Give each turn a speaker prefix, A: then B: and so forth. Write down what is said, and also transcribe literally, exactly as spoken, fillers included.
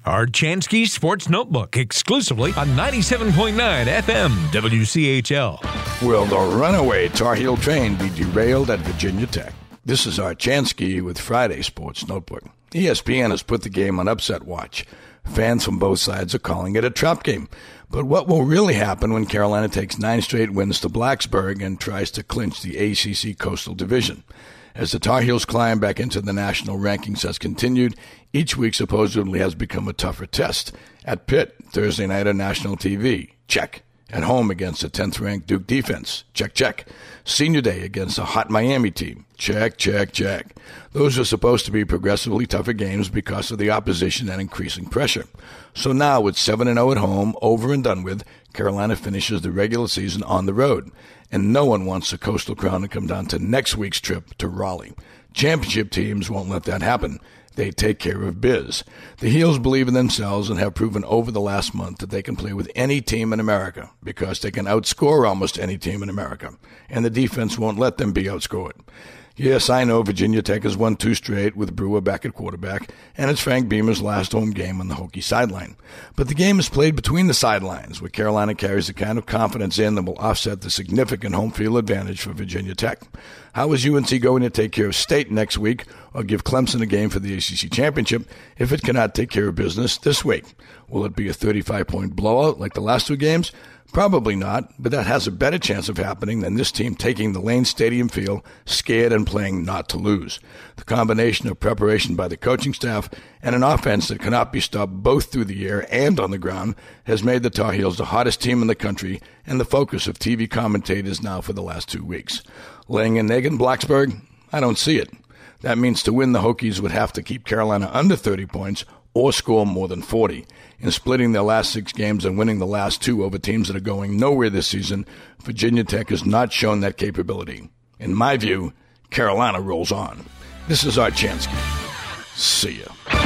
A: Archansky Sports Notebook, exclusively on ninety-seven point nine F M W C H L.
B: Will the runaway Tar Heel train be derailed at Virginia Tech? This is Archansky with Friday Sports Notebook. E S P N has put the game on upset watch. Fans from both sides are calling it a trap game. But what will really happen when Carolina takes nine straight wins to Blacksburg and tries to clinch the A C C Coastal Division? As the Tar Heels climb back into the national rankings has continued, each week supposedly has become a tougher test. At Pitt, Thursday night on national T V, check. At home against a tenth-ranked Duke defense, check, check. Senior day against a hot Miami team, check, check, check. Those are supposed to be progressively tougher games because of the opposition and increasing pressure. So now with seven and oh at home, over and done with, Carolina finishes the regular season on the road. And no one wants the Coastal Crown to come down to next week's trip to Raleigh. Championship teams won't let that happen. They take care of biz. The Heels believe in themselves and have proven over the last month that they can play with any team in America because they can outscore almost any team in America, and the defense won't let them be outscored. Yes, I know Virginia Tech has won two straight with Brewer back at quarterback, and it's Frank Beamer's last home game on the Hokie sideline. But the game is played between the sidelines, where Carolina carries the kind of confidence in that will offset the significant home field advantage for Virginia Tech. How is U N C going to take care of State next week or give Clemson a game for the A C C Championship if it cannot take care of business this week? Will it be a thirty-five point blowout like the last two games? Probably not, but that has a better chance of happening than this team taking the Lane Stadium field, scared and playing not to lose. The combination of preparation by the coaching staff and an offense that cannot be stopped both through the air and on the ground has made the Tar Heels the hottest team in the country and the focus of T V commentators now for the last two weeks. Laying an egg in Blacksburg? I don't see it. That means to win, the Hokies would have to keep Carolina under thirty points or score more than forty. In splitting their last six games and winning the last two over teams that are going nowhere this season, Virginia Tech has not shown that capability. In my view, Carolina rolls on. This is Archansky. See ya.